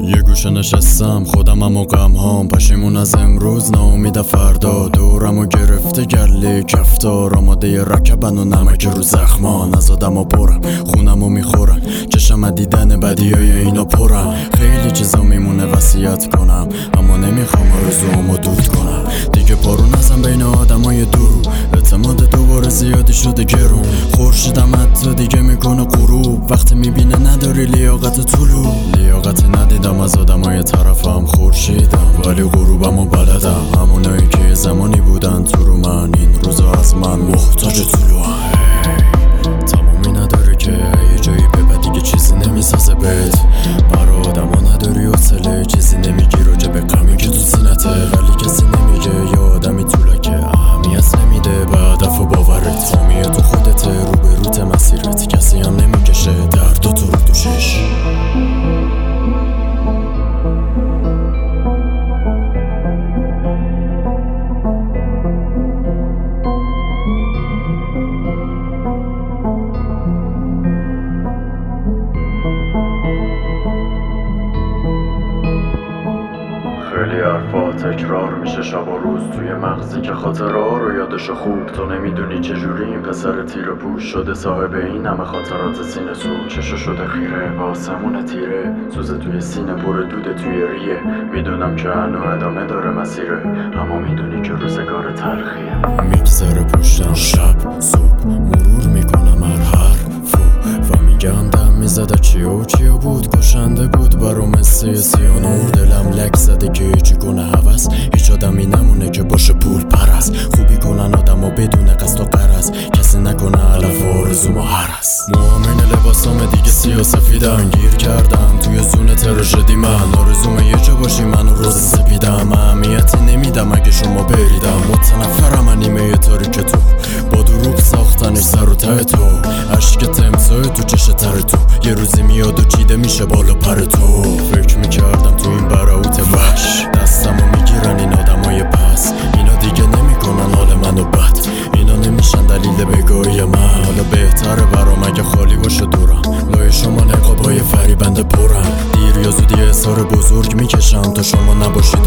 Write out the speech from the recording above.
یه گوشه نشستم خودمم و غمهام، پشیمون از امروز ناامید فردا. دورمو گرفته گله کفتار، آماده رکبن و نمک رو زخمان. از آدما برم خونمو میخورم، چشم دیدن بدیای اینا پرم. خیلی چیزا میمونه وصیت کنم، اما نمیخوام آرزوامو دود کنم. دیگه پارو نزن بین آدمای دورو، اعتماد دوباره زیادی شده گرون. خورشیدم حتی دیگه میکنه غروب، وقتی میبینه نداری لیاقت طلوع. لیاقتی ندیدم از آدمای طرفم، خورشیدم ولی غروبمو بلدم. همونایی که زمانی بودن تو رو من، این روزا از من محتاج طلوعن. تمومی نداره که یه جایی ببد دیگه چیزی نمیسازه بهت. برا آدما نداری حوصله، چیزی نمیگی راجع به غمی که تو سینته. ولی کسی نمیگه یا آدمی طولکه اهمیت نمیده به هدف و باورت. فامیه تو خودته، روبروت مسیرت، کسی هم نمیکشه درد تو رو دوشش. خیلی حرفا تکرار میشه شب و روز توی مغزی که خاطرها رو یادشو خوب. تو نمیدونی چجوری این پسر تیره پوش شده صاحب این همه خاطرات سینه سو. چشو شده خیره به آسمون تیره، سوزه توی سینه پر دوده توی ریه. میدونم که هنو ادامه داره مسیره، اما میدونی که روزگار تلخیه. میگذره پشتم شب صبح، مرور میکنم هر حرفو و میگم دم میزده چیا بود. کشنده بود برام مثل سیانور، دلم لک زده که هیچی کنه هوس. هیچ آدمی نمونه که باشه پول پرست. خوبی کنن آدم و بدون قصد و غرض، کسی نکنه علف آرزوم و هرس. موامین لباسام دیگه سیاسفیدن، گیر کردم توی زون تراژدی من. آرزوم یه جا باشی منو روز سپیدم، اهمیتی نمیدم اگه شما بریدم. متنفرم نیمه تاریک تو، با دروغ ساختنش سر و ته تو. عشق تمسای تو چشه تر تو، یه روزی میاد و چیده میشه بالا پر تو. فکر میکردم تو این براوت وحش دستمو میگیرن این آدمای پس. اینا دیگه نمیکنن حال منو بد، اینا نمیشن دلیل بگاهی من. حالا بهتره برام اگه خالی باشه دورم، لای شما نقابای فریبنده پرم. دیر یا زودی اظهار بزرگ میکشم تا شما نباشید